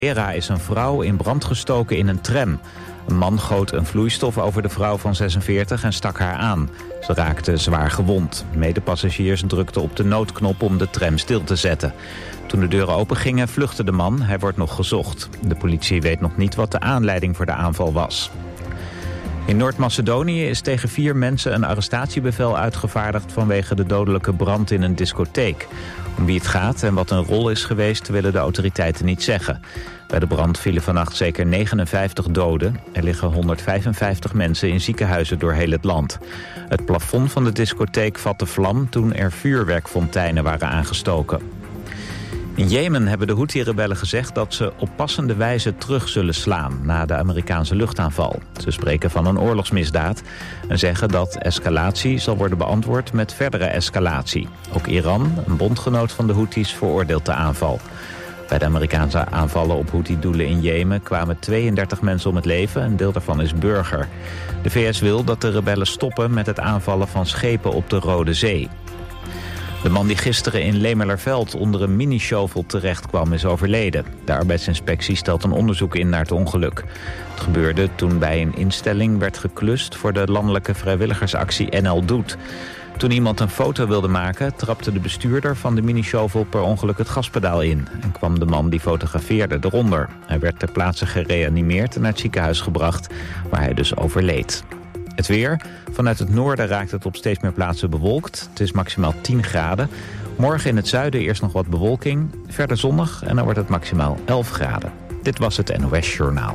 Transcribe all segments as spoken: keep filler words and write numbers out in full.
Era is een vrouw in brand gestoken in een tram. Een man goot een vloeistof over de vrouw van zesenveertig en stak haar aan. Ze raakte zwaar gewond. Medepassagiers drukten op de noodknop om de tram stil te zetten. Toen de deuren opengingen vluchtte de man. Hij wordt nog gezocht. De politie weet nog niet wat de aanleiding voor de aanval was. In Noord-Macedonië is tegen vier mensen een arrestatiebevel uitgevaardigd vanwege de dodelijke brand in een discotheek. Om wie het gaat en wat een rol is geweest willen de autoriteiten niet zeggen. Bij de brand vielen vannacht zeker negenenvijftig doden. Er liggen honderdvijfenvijftig mensen in ziekenhuizen door heel het land. Het plafond van de discotheek vatte vlam toen er vuurwerkfonteinen waren aangestoken. In Jemen hebben de Houthi-rebellen gezegd dat ze op passende wijze terug zullen slaan na de Amerikaanse luchtaanval. Ze spreken van een oorlogsmisdaad en zeggen dat escalatie zal worden beantwoord met verdere escalatie. Ook Iran, een bondgenoot van de Houthis, veroordeelt de aanval. Bij de Amerikaanse aanvallen op Houthi-doelen in Jemen kwamen tweeëndertig mensen om het leven. Een deel daarvan is burger. De V S wil dat de rebellen stoppen met het aanvallen van schepen op de Rode Zee. De man die gisteren in Lemelerveld onder een mini-shovel terecht kwam is overleden. De arbeidsinspectie stelt een onderzoek in naar het ongeluk. Het gebeurde toen bij een instelling werd geklust voor de landelijke vrijwilligersactie N L Doet. Toen iemand een foto wilde maken, trapte de bestuurder van de mini-shovel per ongeluk het gaspedaal in. En kwam de man die fotografeerde eronder. Hij werd ter plaatse gereanimeerd en naar het ziekenhuis gebracht, waar hij dus overleed. Het weer. Vanuit het noorden raakt het op steeds meer plaatsen bewolkt. Het is maximaal tien graden. Morgen in het zuiden eerst nog wat bewolking. Verder zonnig en dan wordt het maximaal elf graden. Dit was het N O S Journaal.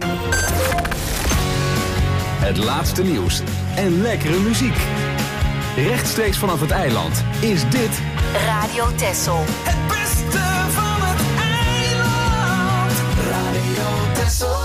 Het laatste nieuws en lekkere muziek. Rechtstreeks vanaf het eiland is dit Radio Texel. Het beste van het eiland. Radio Texel.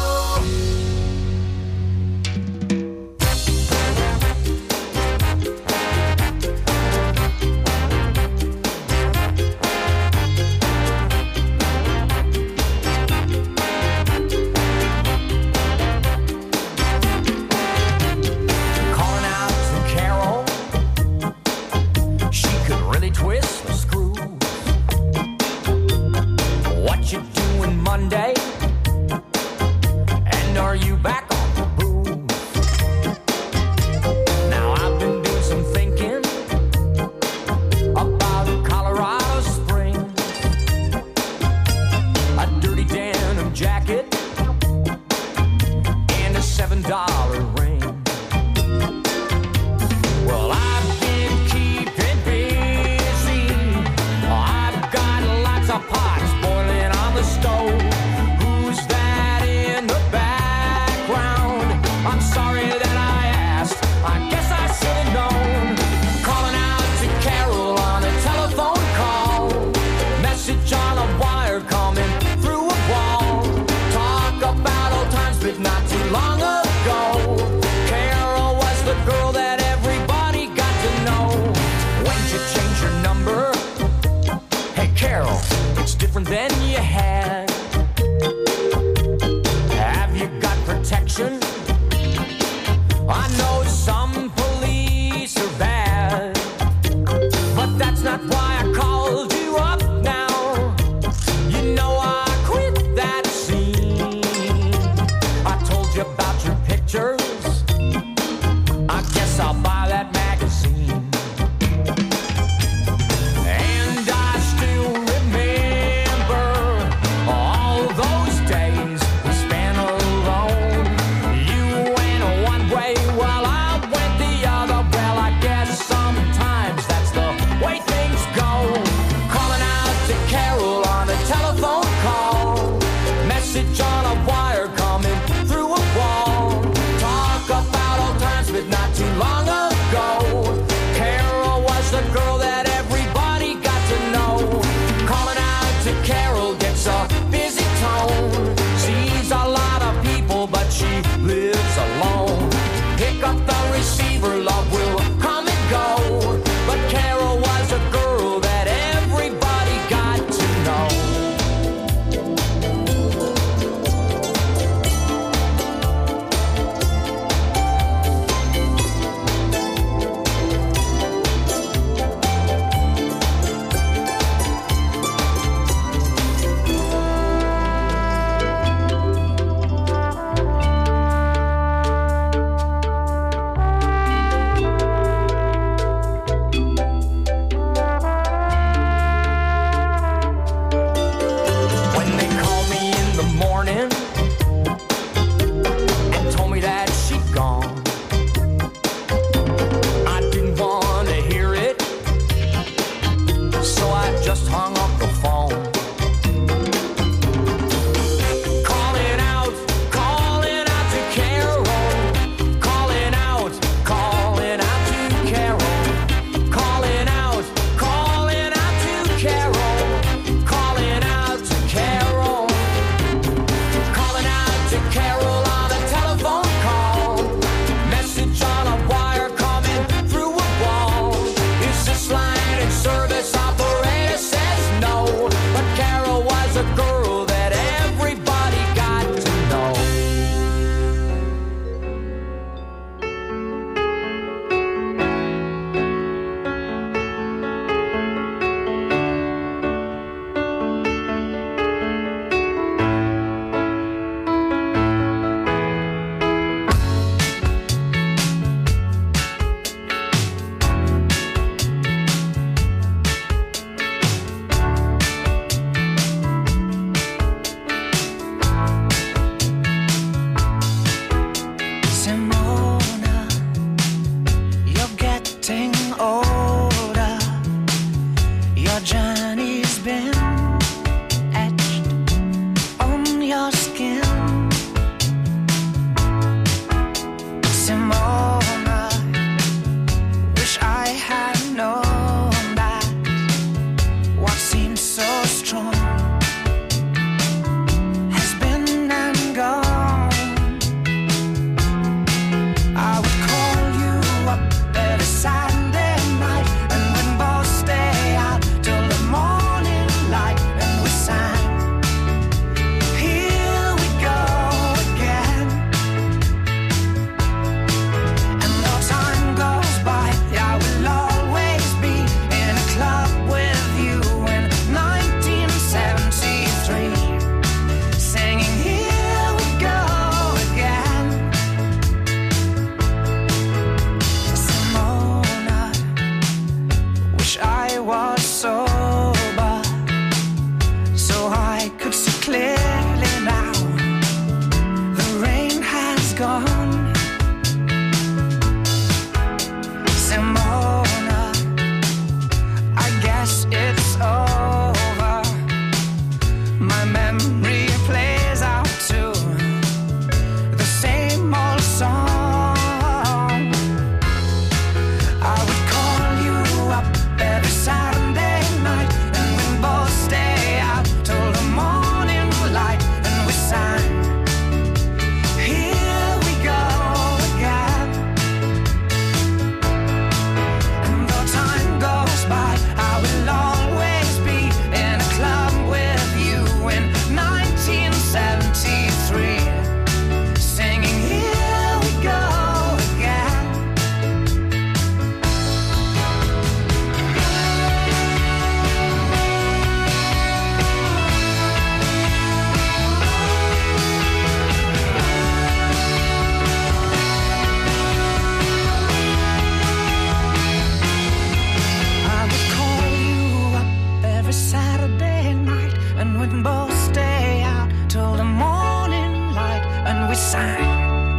we sang.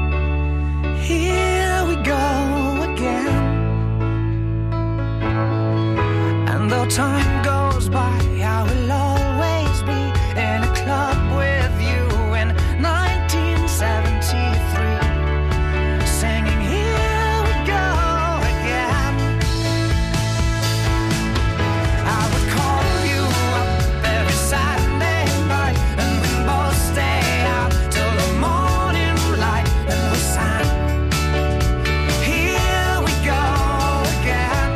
Here we go again. And though time goes by, I will always be in a club with you in nineteen seventy-three, singing here we go again. I would call you up every Saturday night, and we'd both stay out till the morning light, and we sang here we go again.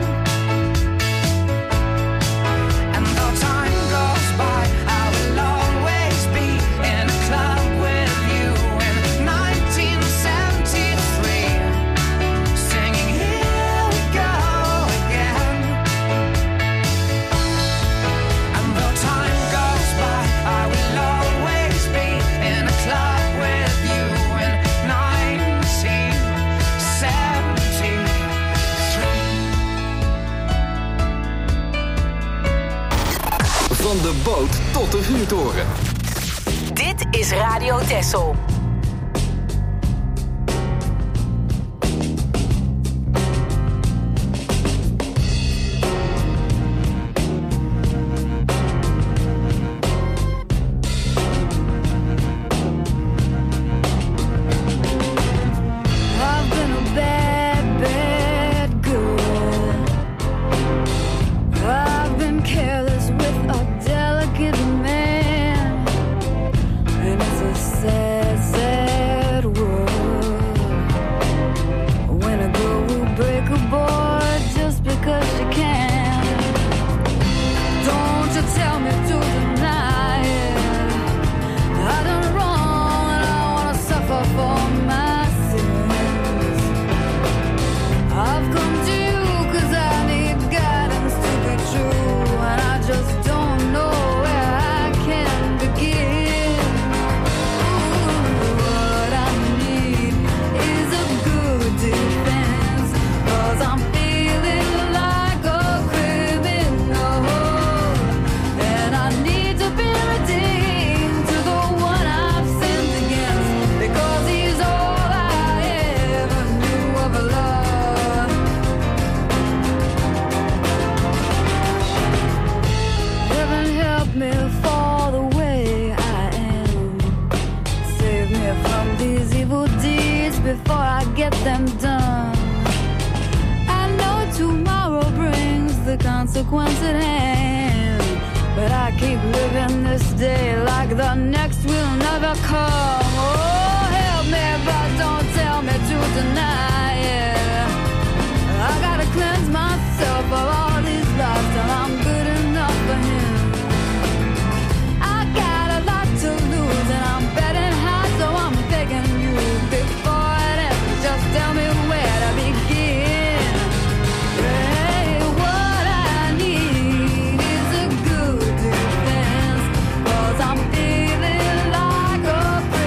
And though time goes by, I will always be in a club with you in nineteen seventy-three, singing here we go again. And though time goes by, I will always be in a club with you in nineteen seventy-three. Van de boot tot de vuurtoren. Dit is Radio Texel. I've been a bad, bad girl. I've been careless with a delicate man, and it's a sad, sad world when a girl will break a boy just because she can. Don't you tell me to deny it. I done wrong and I wanna suffer for my sins. I've come to you 'cause I need guidance to be true, and I just don't know where I can begin. Ooh, what I need is a good defense, 'cause I'm feeling like a criminal, and I need to be redeemed to the one I've sinned against, because he's all I ever knew of love. Heaven help me fall the way I am. Save me from these evil deeds before I get them done. I know tomorrow brings the consequence at hand, but I keep living this day like the next will never come. Oh, help me, but don't tell me to deny it. I gotta cleanse myself of all these lies till I'm good enough for him. I got a lot to lose and I'm betting high, so I'm begging you before it ends, just tell me where to begin. Hey, what I need is a good defense, 'cause I'm feeling like a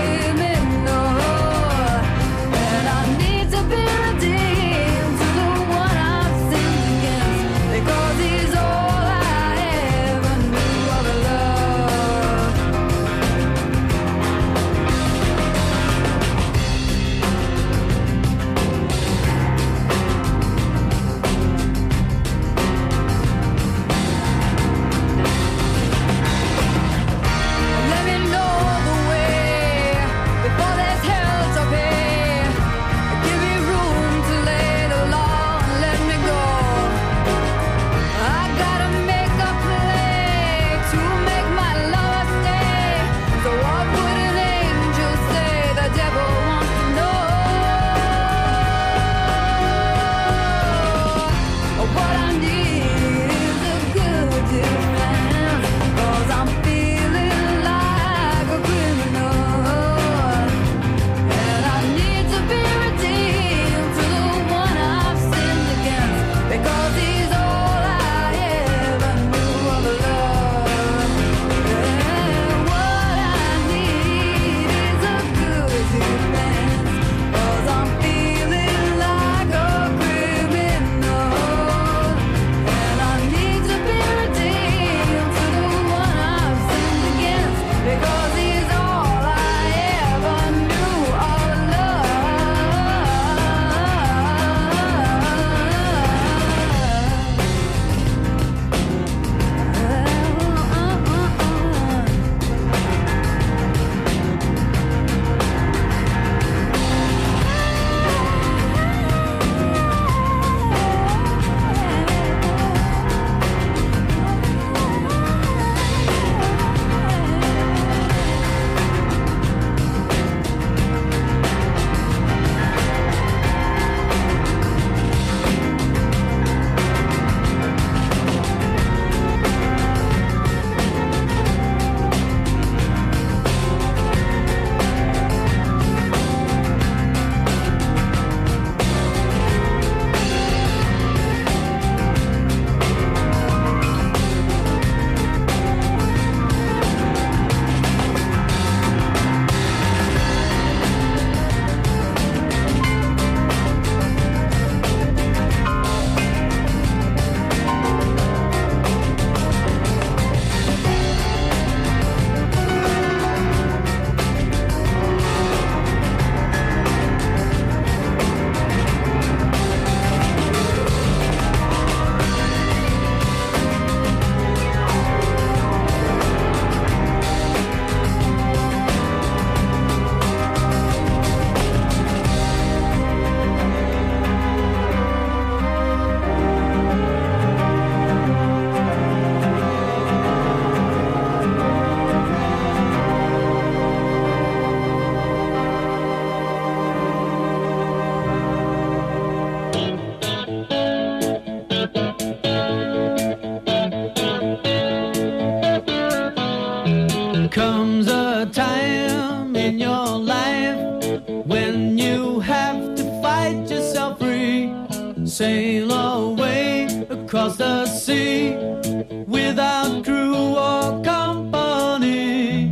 sail away across the sea without crew or company.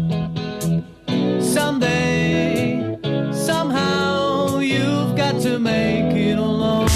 Someday, somehow, you've got to make it alone.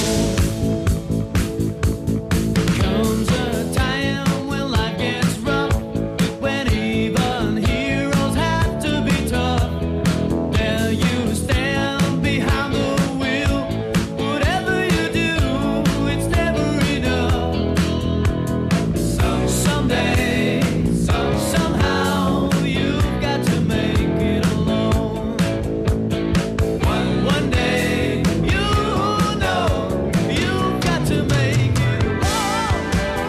Comes a time when life gets rough, when even heroes have to be tough. There you stand behind the wheel. Whatever you do, it's never enough. So someday, so somehow, you've got to make it alone. One one day, you know you've got to make it alone.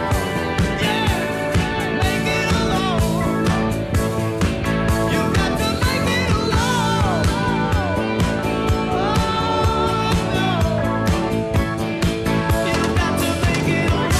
Yeah, make it alone. You've got to make it alone. Oh no, you've got to make it alone.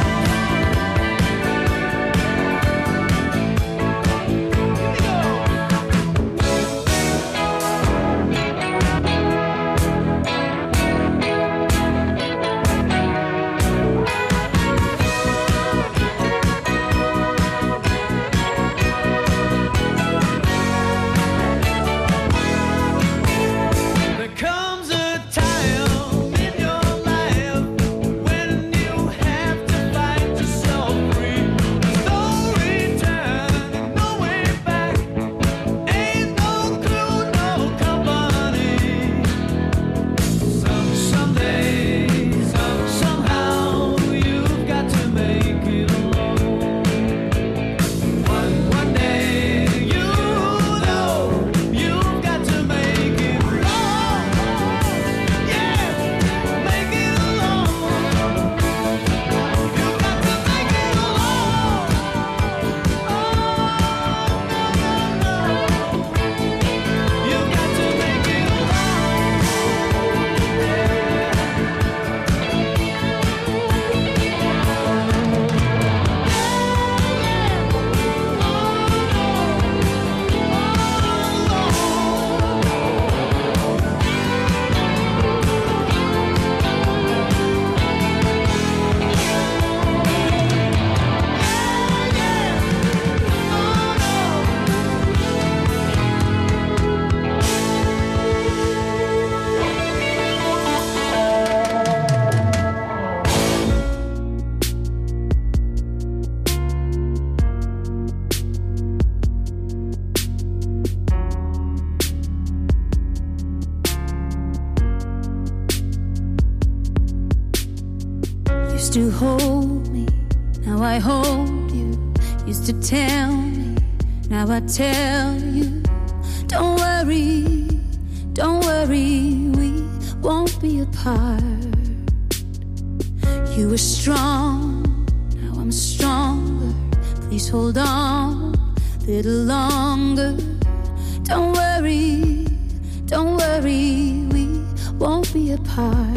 There comes a time in your life when you have to fight yourself free. There's no return and no way back. Ain't no crew, no company. Some someday, some somehow, you've got to make it alone. One one day, you know you've got to make it alone. Yeah, make it alone. You've got to make it alone. Oh no no no, you've got to make it Used to hold me, now I hold you. Used to tell me, now I tell you. Don't worry, don't worry, we won't be apart. You were strong, now I'm stronger. Please hold on a little longer. Don't worry, don't worry, we won't be apart.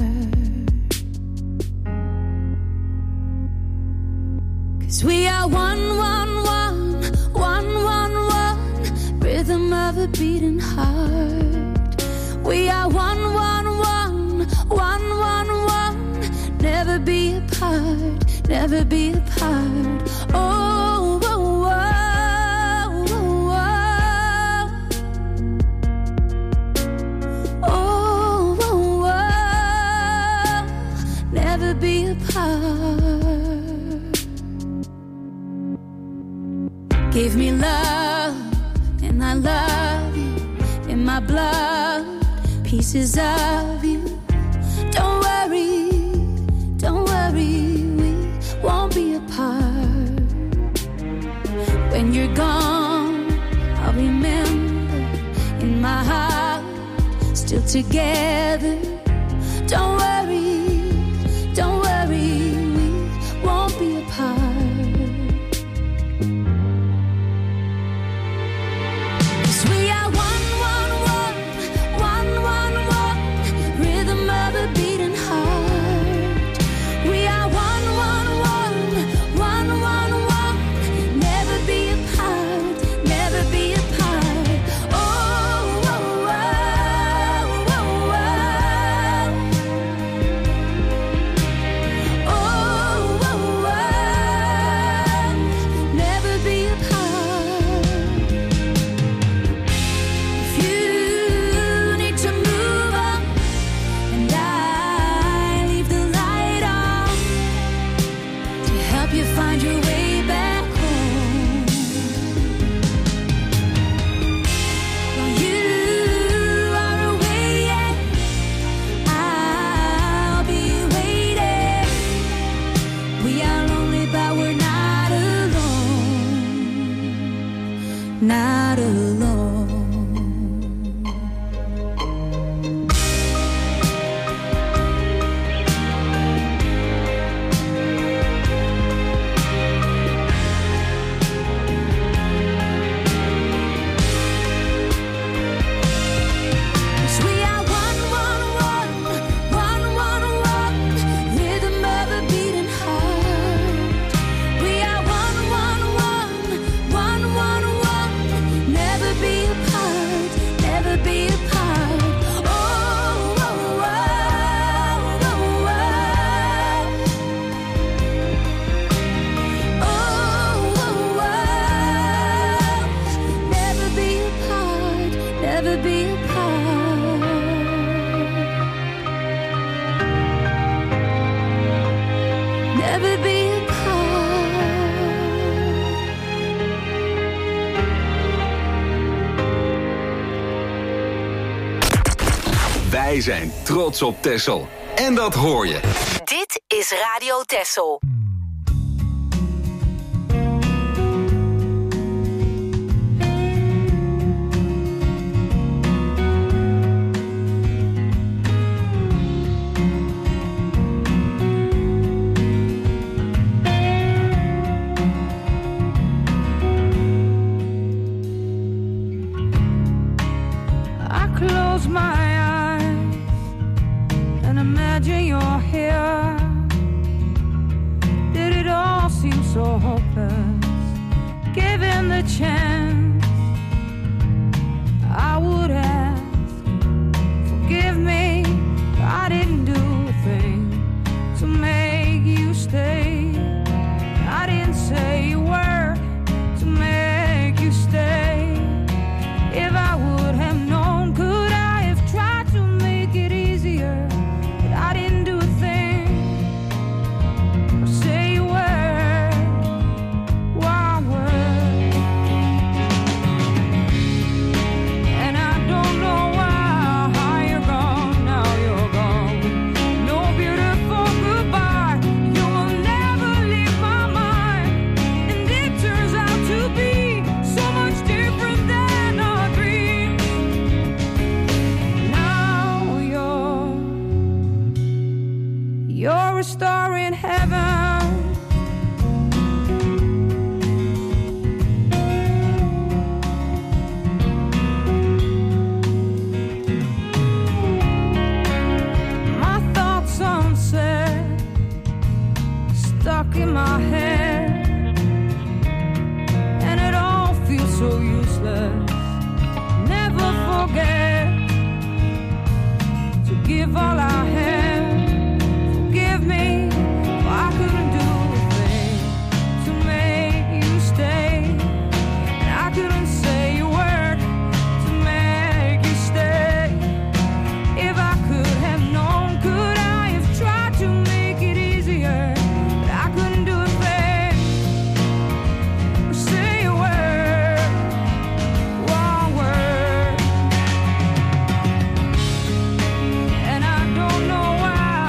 'Cause we are one, one, one, one, one, one, rhythm of a beating heart. We are one, one, one, one, one, one, never be apart, never be apart. Oh, oh, oh, oh, oh, oh, oh, oh, never be apart. Give me love, and I love you. In my blood, pieces of you. Don't worry, don't worry, we won't be apart. When you're gone, I'll remember in my heart, still together. Don't worry, don't worry, we won't be apart. never be apart. Never be apart. Wij zijn trots op Texel. En dat hoor je. Dit is Radio Texel. So hopeless, given the chance, I would ask, forgive me, I didn't do a thing to make you stay. I didn't say a word to make you stay. If I would have known, could I have tried to make it easier? But I didn't do a thing or say a word. You're a star in heaven. My thoughts unsaid, stuck in my head, and it all feels so useless. Never forget to give all I have. Me, I couldn't do a thing to make you stay, and I couldn't say a word to make you stay. If I could have known, could I have tried to make it easier? But I couldn't do a thing or say a word, one word, and I don't know why.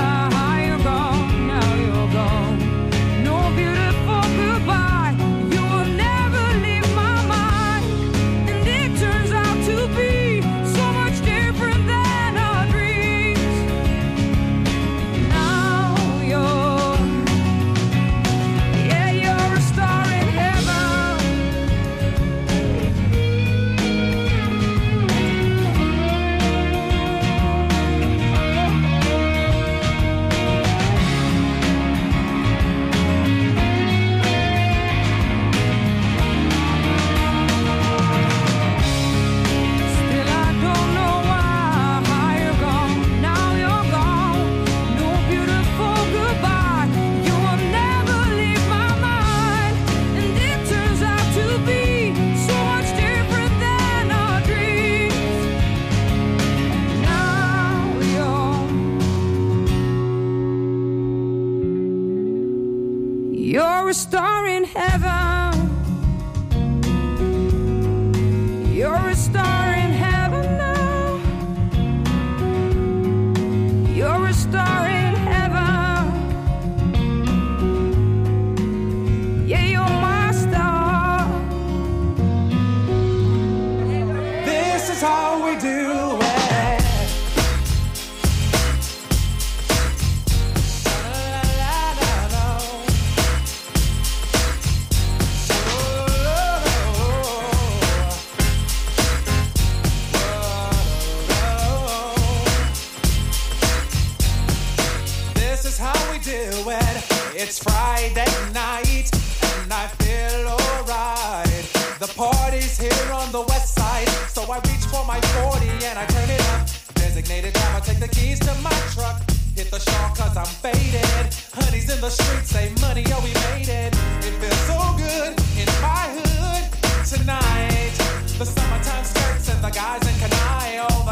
You're a star in heaven. You're a star in heaven now. You're a star in heaven. Yeah, you're my star. This is how we do it. It's Friday night and I feel alright. The party's here on the west side, so I reach for my forty and I turn it up. Designated time, I take the keys to my truck. Hit the shawl cause I'm faded. Honey's in the streets, say money, oh we made it. It feels so good in my hood tonight. The summertime skirts and the guys in canine.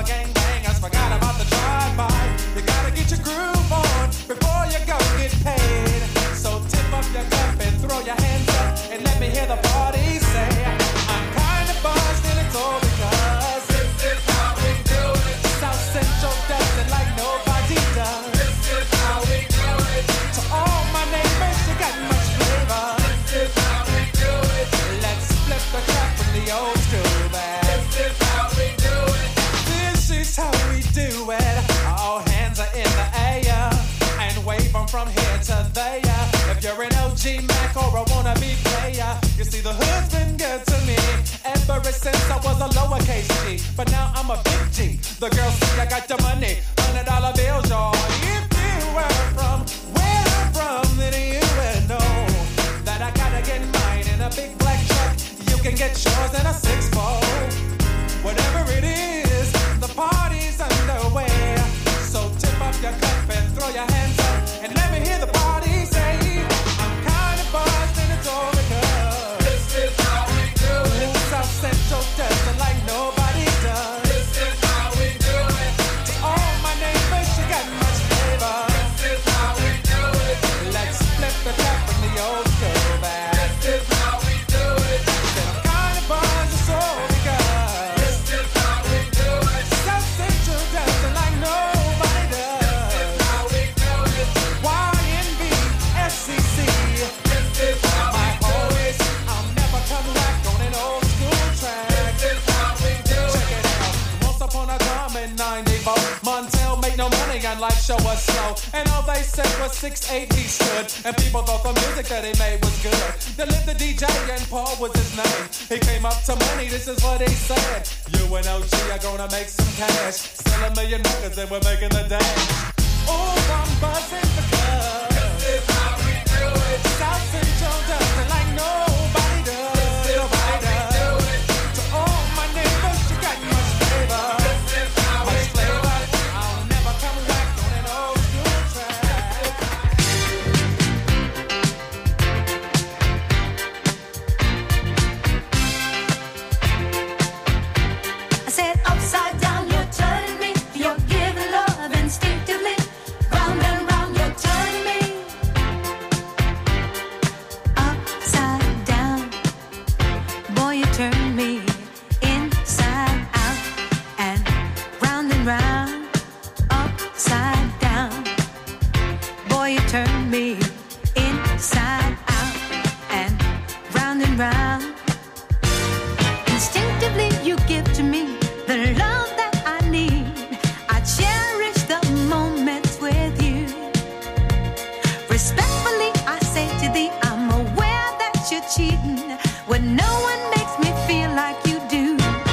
gangbangers forgot about the drive-by. You gotta get your groove on before you go get paid. So tip up your cup and throw your hands up and let me hear the party say, I'm kind of buzzed and it's all because this is how we do it. South Central does it like nobody does. This is how we do it. To all my neighbors, you got much flavor. This is how we do it. Let's flip the cup from the old school back. This is how we do it. This is how we do it. All hands are in the air and wave them from here to there. If you're an O G Mac or a wannabe player, you see the hood's been good to me ever since I was a lowercase G. But now I'm a big G. The girls see I got the money, hundred dollar bills, y'all. If you were from where I'm from, then you would know that I gotta get mine in a big black truck. You can get yours in a six fold. Whatever it is, the party's underway. So tip up your cup and throw your hands up and let me hear the party say, I'm kind of buzzed and it's all because this is how we do it. South Central does it like nobody does. This is how we do it. To all my neighbors, you got much flavor. This is how we do it. Let's flip the cup from the old school back. This is how we do it. Said I'm kind of buzzed, it's all because this is how we do it. South Central does it like nobody does. This is how we do it. Y N B, F C C. This is how my always, I'll never come back on an old school track. This is how we do it. Check it out. Once upon a time in ninety-four, Montel made no money and life show was slow. And all they said was six eight he stood. And people thought the music that he made was good. They lived the D J and Paul was his name. He came up to money, this is what he said. You and O G are gonna make some cash. Sell a million records and we're making the dash. Oh, I'm buzzing because this is how we do it. South Central does it like nobody does. Nobody does. To all my neighbors, you got much flavor. This is how we do it. I'll never come back on an old school track. I said upside down, you're turning me. You're giving love instinctively. Round and round, you're turning me. Upside down, boy, you turn me inside out and round and round. Upside down, boy, you turn me inside out and round and round. Instinctively, you give to me the love that I need. I cherish the moments with you. Respectfully, I say to thee, I'm aware that you're cheating when no one makes me feel like you do.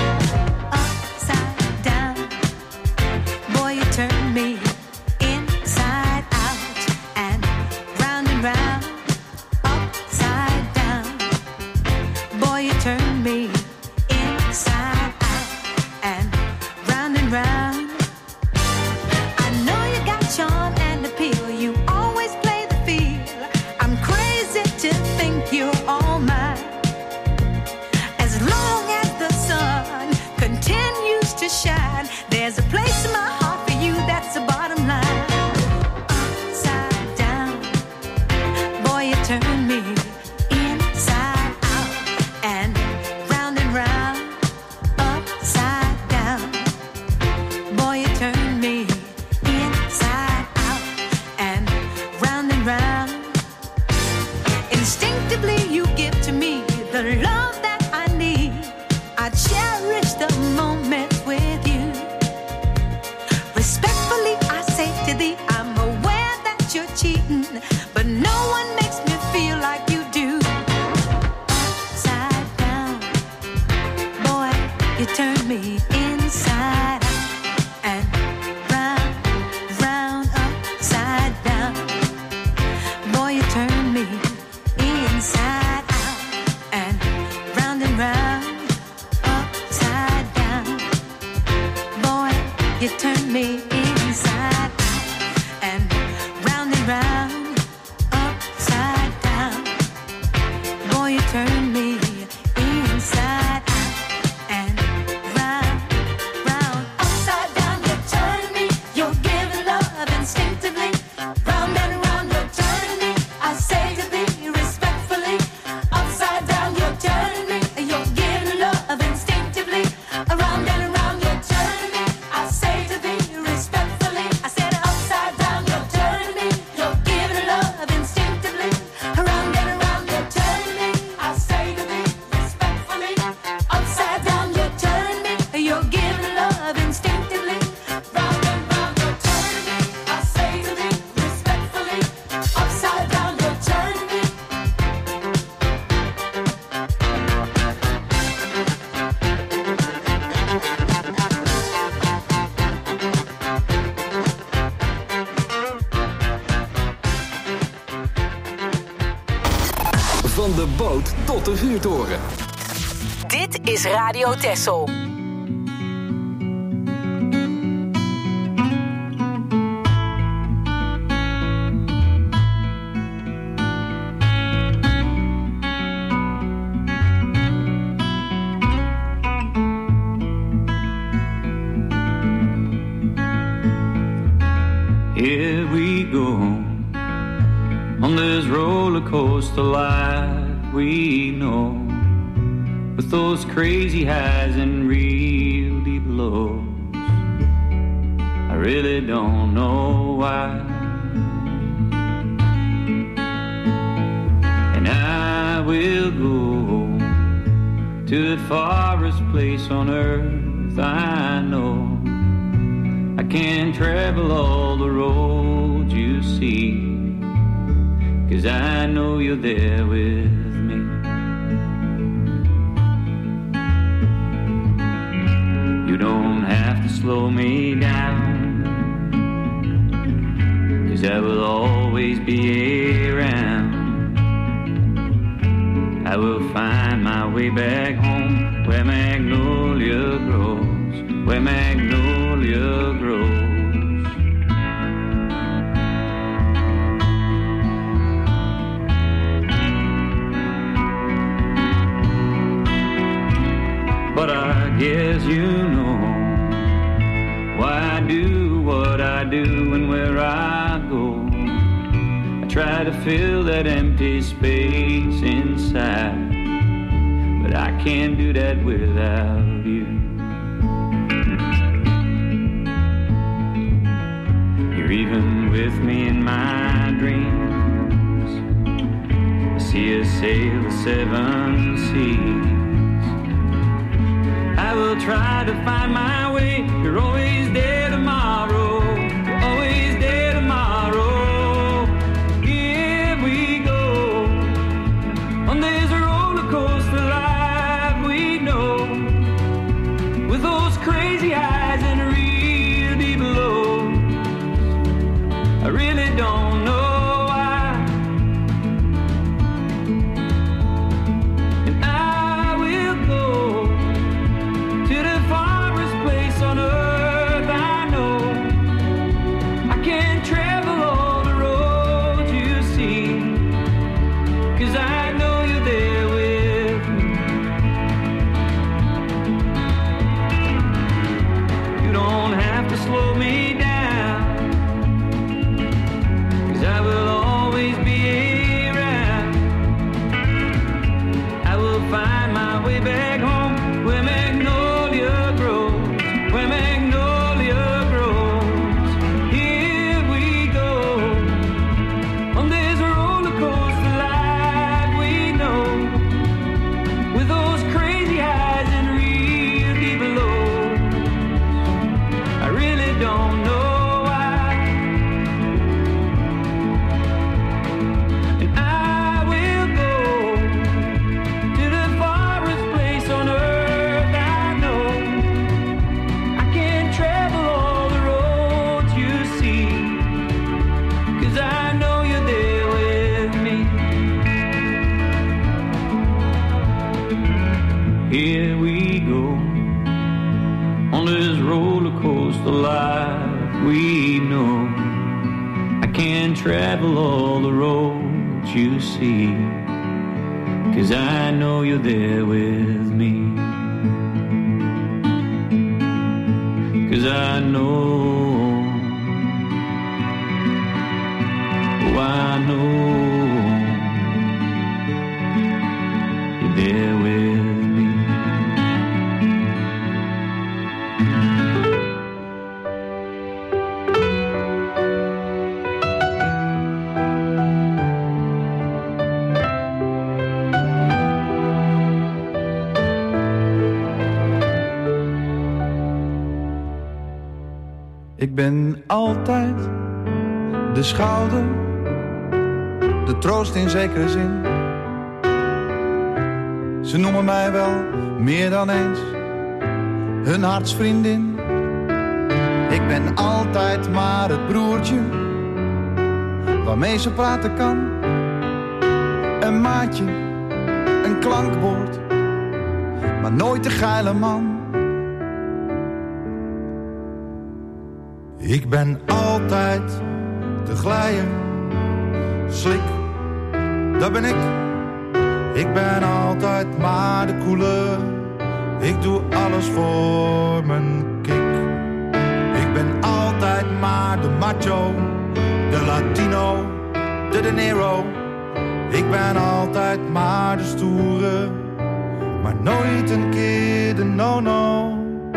Upside down, boy, you turn me inside out and round and round. Upside down, boy, you turn me inside out and round and round. I know you got charm and appeal. You always play the field. I'm crazy to think you're all mine. As long as the sun continues to shine, there's a place in my heart for you. That's the bottom line. Upside down, boy, you turn me inside out and round and round. Upside down, boy, you turn me inside out and round and round. Instinctively, you give to me the love that I need. I cherish the moments with you. Respectfully, I say to thee, I'm aware that you're cheating, but no one makes me feel like you do. Upside down, boy, you turn me inside out and round, round, upside down. Boy, you turn me inside out and round and round, upside down. Boy, you turn me inside out and round and round, upside down. Boy, you turn me inside out and round, round, upside boot tot de vuurtoren. Dit is Radio Texel. Here we go on this roller coaster life we know, with those crazy highs and real deep lows. I really don't know why, and I will go to the farthest place on earth I know. I can't travel all the roads you see, 'cause I know you're there with me. You don't have to slow me down, 'cause I will always be around. I will find my way back home, where magnolia grows, where magnolia grows. But I guess you know why I do what I do and where I go. I try to fill that empty space inside, but I can't do that without you. You're even with me in my dreams. I see us sail the seven seas. I will try to find my way. You're always there tomorrow. You're always there tomorrow. Here we go on this roller coaster life we know, with those crazy highs and real deep lows. I really don't know why, and I will go to the farthest place on earth I know. I can't travel all the roads you see, 'cause I know you're there with me. You don't have to slow me down, 'cause I will always be around. I will find my way back home, where magnolia grows, where magnolia grows. Here we go on this roller coaster life we know, with those crazy highs and real deep lows. I really don't know why, and I will go to the farthest place on earth I know. I can't travel all the roads you see, 'cause I know you're there with me. Here we go on this roller coaster life we know. I can't travel all the roads you see, 'cause I know you're there with me. 'Cause I know, oh I know you're there with me. Ik ben altijd de schouder, de troost in zekere zin. Ze noemen mij wel meer dan eens hun hartsvriendin. Ik ben altijd maar het broertje waarmee ze praten kan. Een maatje een klankbord, maar nooit de geile man. Ik ben altijd te glijden, slik, dat ben ik. Ik ben altijd maar de koele, ik doe alles voor mijn kick. Ik ben altijd maar de macho, de Latino, de De Niro. Ik ben altijd maar de stoere, maar nooit een keer de no-no.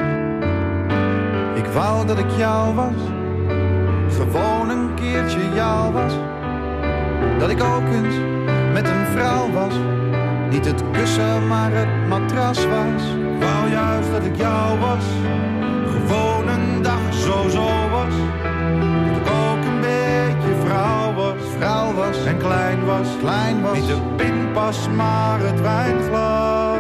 Ik wou dat ik jou was, gewoon een keertje jou was. Dat ik ook eens met een vrouw was, niet het kussen maar het matras was. Ik wou juist dat ik jou was, gewoon een dag zo zo was. Dat ik ook een beetje vrouw was, vrouw was en klein was, klein was. Niet de pinpas maar het wijnglas.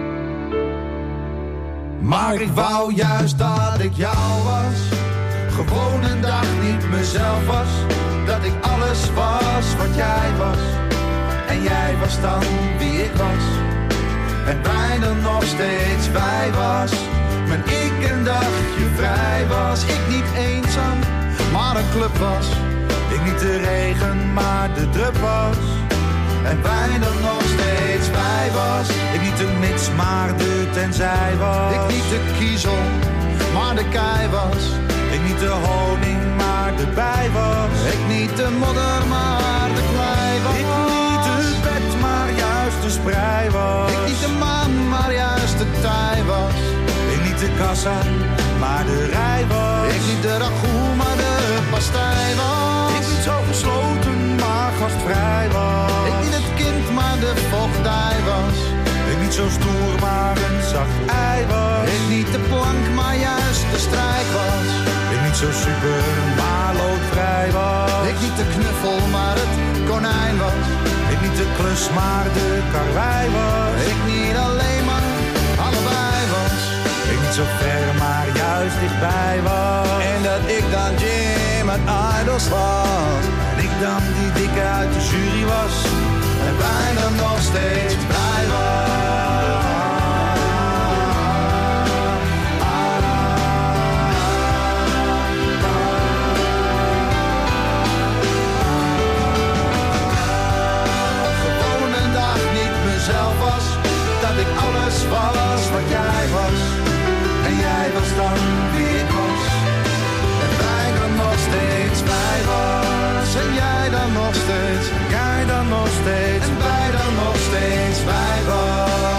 Maar ik wou juist dat ik jou was, gewoon een dag niet mezelf was. Dat ik alles was wat jij was, en jij was dan wie ik was. En wij dan nog steeds wij was. Maar ik een dagje vrij was. Ik niet eenzaam, maar een club was. Ik niet de regen, maar de drup was. En wij dan nog steeds wij was. Ik niet de mits, maar de tenzij was. Ik niet de kiezel, maar de kei was. Ik niet de honing, maar de bij was. Ik niet de modder, maar de klei was. Ik niet het bed, maar juist de sprei was. Ik niet de maan, maar juist de tij was. Ik niet de kassa, maar de rij was. Ik niet de ragout, maar de pastei was. Ik niet zo gesloten, maar gastvrij was. Ik niet het kind, maar de vochtdij was. Ik niet zo stoer, maar een zacht ei was. Ik niet de plank, maar juist de strijk was. Ik niet zo super, maar loodvrij was. Ik niet de knuffel, maar het konijn was. Ik niet de klus, maar de karwei was. Ik niet alleen, maar allebei was. Ik niet zo ver, maar juist dichtbij was. En dat ik dan Jim uit Idols was. En ik dan die dikke uit de jury was. En wij dan nog steeds blij was. Gewoon een dag niet mezelf was. Dat ik alles was wat jij was. En jij was dan wie ik was. En wij dan nog steeds wij was. En jij dan nog steeds. En jij dan nog steeds. En wij dan nog steeds wij was.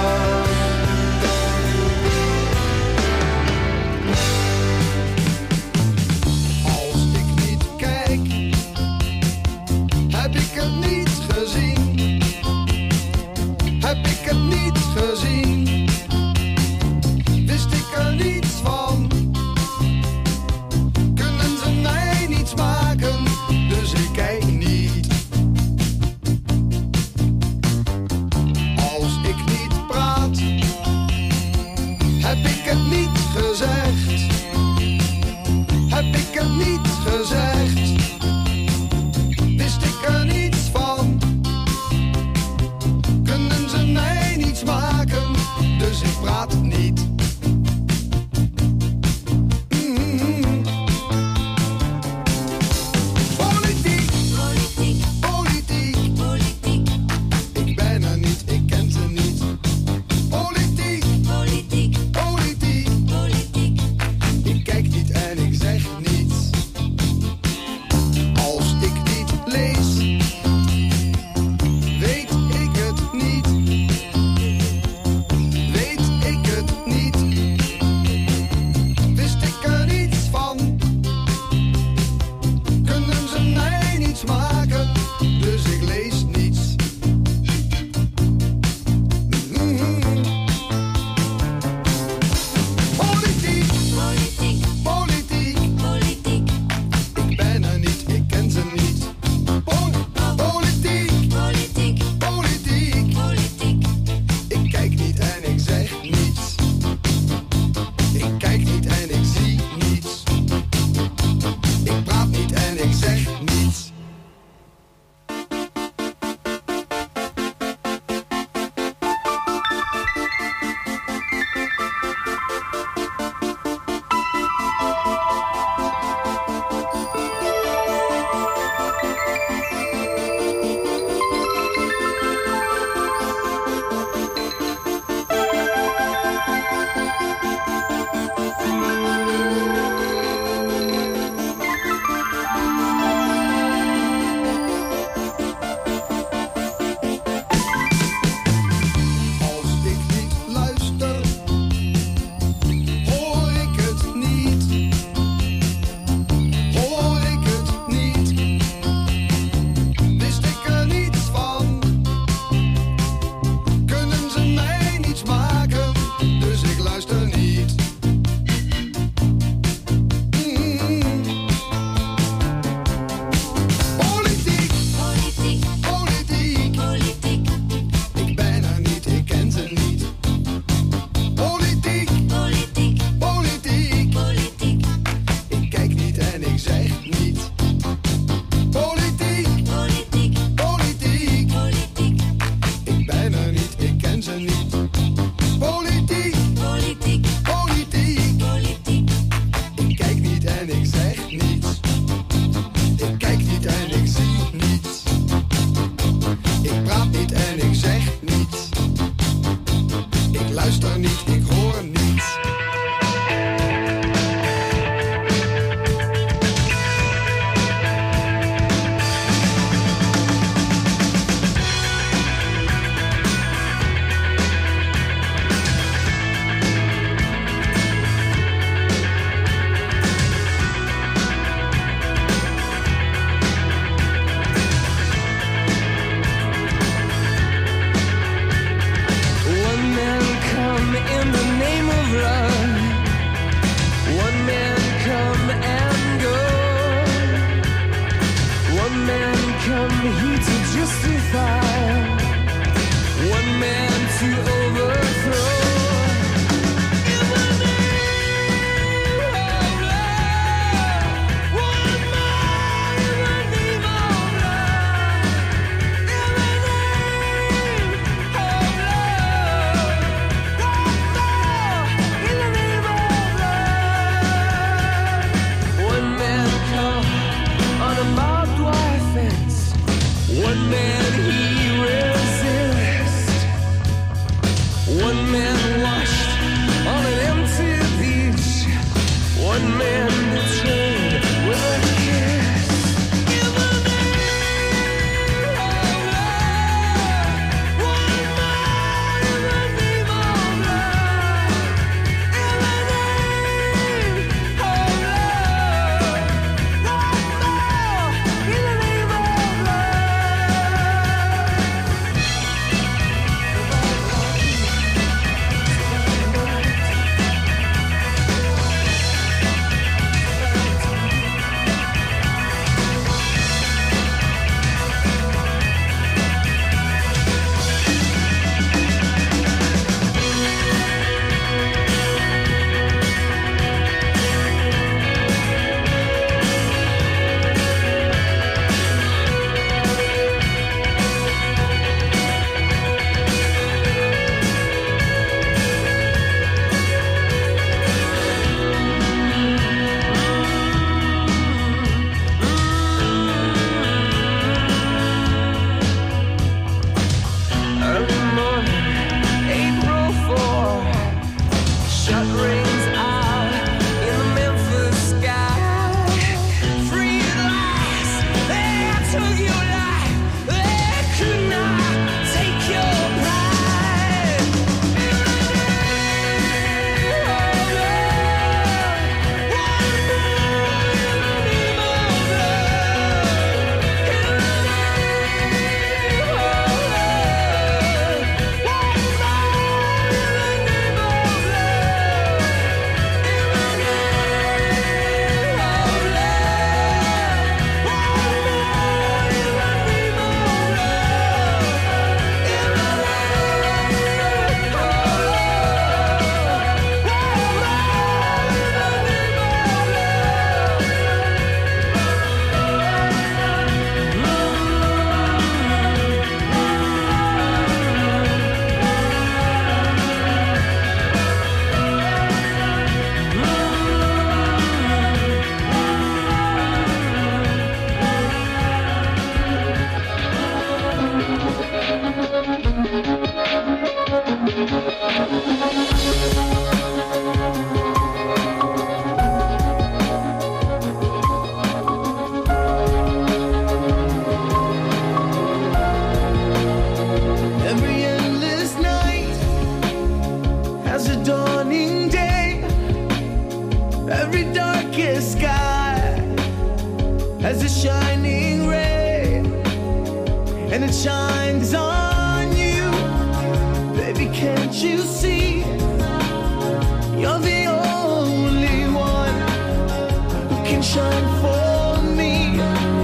light shines on you. Baby, can't you see? You're the only one who can shine for me.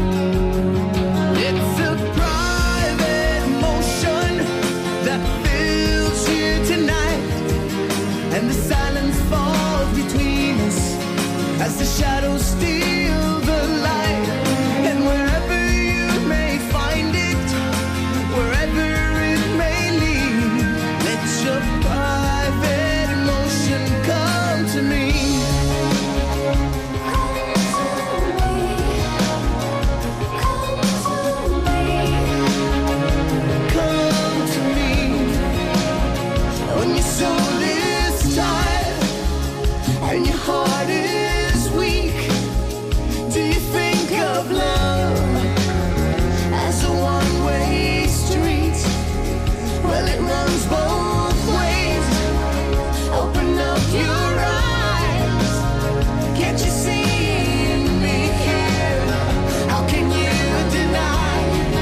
It's a private emotion that fills you tonight, and the silence falls between us as the shadows steal the light. And wherever you may find it, wherever it may lead, let your private emotion come to me. Come to me. When your soul is tired and your heart is weak, do you think of love as a one-way street? Well, it runs both ways. Open up your eyes. Can't you see me here? How can you deny?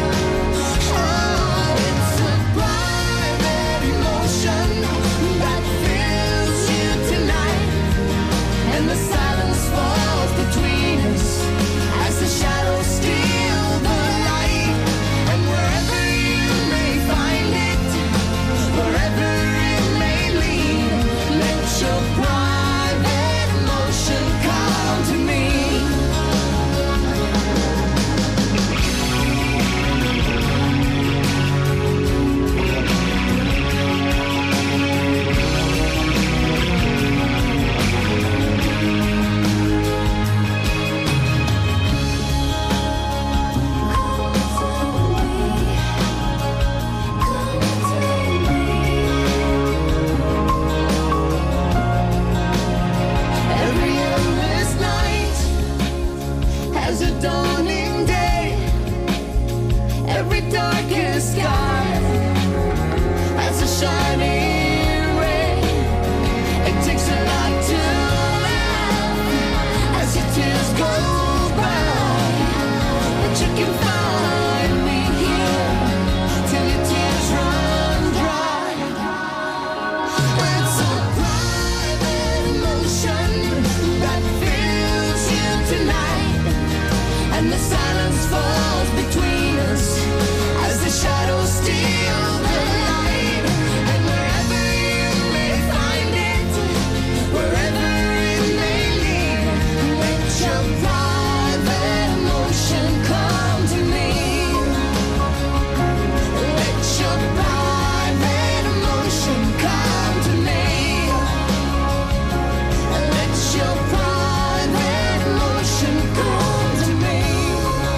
Oh, it's a private emotion that fills you tonight, and the silence falls between us as the shadows steal the light. And wherever you may find it, wherever it may lead, let your private emotion come to me. Every endless night has a dawning day. Every darkest sky has a shining ray. It takes a lot to laugh as your tears go by, but you can find me here till your tears run dry. It's a private emotion that fills you tonight, and the silence falls between us as the shadows steal the light. And wherever you may find it, wherever it may lead, let your private emotion come to me. Let your private emotion come to me. Let your private emotion come to me.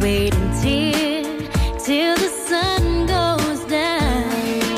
wait until, till the sun goes down.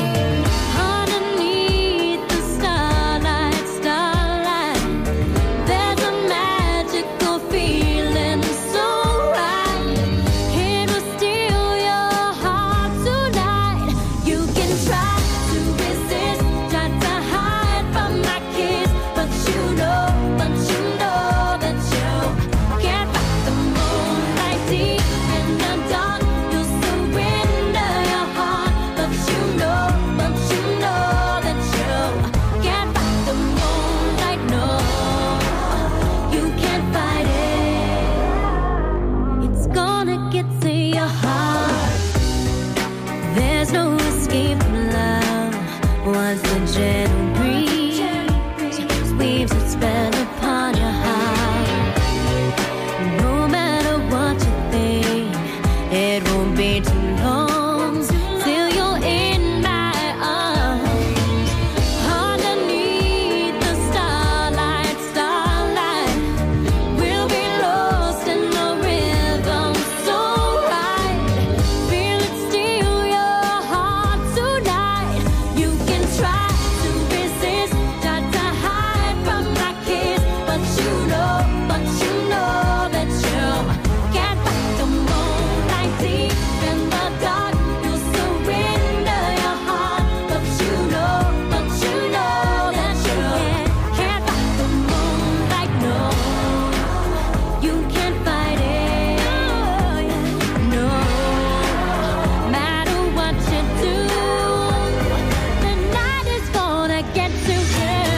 Underneath the starlight, starlight, there's a magical feeling so right. It will steal your heart tonight. You can try to resist, try to hide from my kiss, but you know, but you know that you can't fight the moonlight deep in the dark. You'll surrender your heart, but you know, but you know that you can't fight the moonlight. No, you can't fight it. It's gonna get to your heart. There's no escape from love. Once the gentle breeze weaves its spell upon your heart, no matter what you think, it won't be too long till you're in my arms. Underneath the starlight, starlight, we'll be lost in the rhythm so right. Feel it steal your heart tonight. You can try to resist, try to hide from my kiss, but you know, but you know that you can't fight the moonlight deep in the dark. You'll surrender your heart, but you know, but you know that you can't fight the moonlight. No, you can't fight it. No, matter what you do, the night is gonna get to you.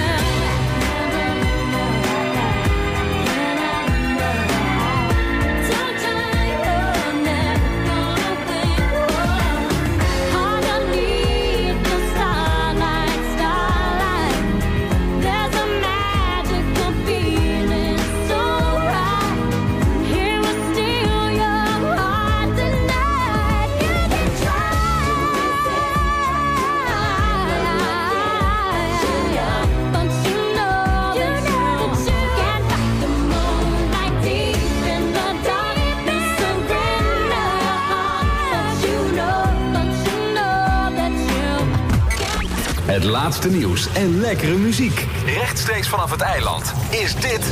Underneath the starlight, starlight, there's a magical feeling so right. Here will steal your heart tonight. You can try, but you know that you can't fight the moonlight deep in the dark. You surrender your heart, but you know, but you know that you can't. Het laatste nieuws en lekkere muziek. Rechtstreeks vanaf het eiland is dit...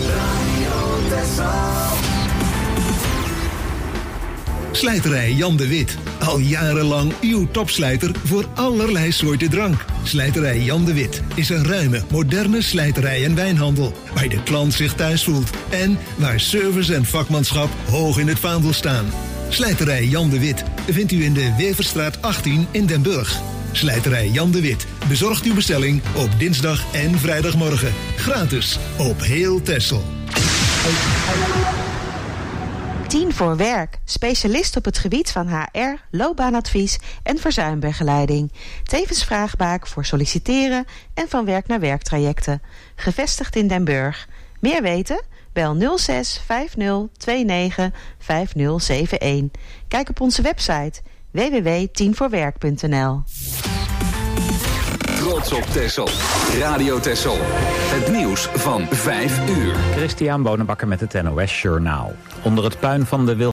Slijterij Jan de Wit. Al jarenlang uw topslijter voor allerlei soorten drank. Slijterij Jan de Wit is een ruime, moderne slijterij en wijnhandel. Waar de klant zich thuis voelt. En waar service en vakmanschap hoog in het vaandel staan. Slijterij Jan de Wit vindt u in de Weverstraat achttien in Den Burg. Slijterij Jan de Wit bezorgt uw bestelling op dinsdag en vrijdagmorgen. Gratis op heel Texel. tien voor werk. Specialist op het gebied van H R, loopbaanadvies en verzuimbegeleiding. Tevens vraagbaak voor solliciteren en van werk naar werktrajecten. Gevestigd in Den Burg. Meer weten? Bel nul zes vijf nul twee negen vijf nul zeven een. Kijk op onze website w w w punt tien voor werk punt n l. Trots op Texel. Radio Texel. Het nieuws van vijf uur. Christian Bonenbakker met het N O S Journaal. Onder het puin van de Wil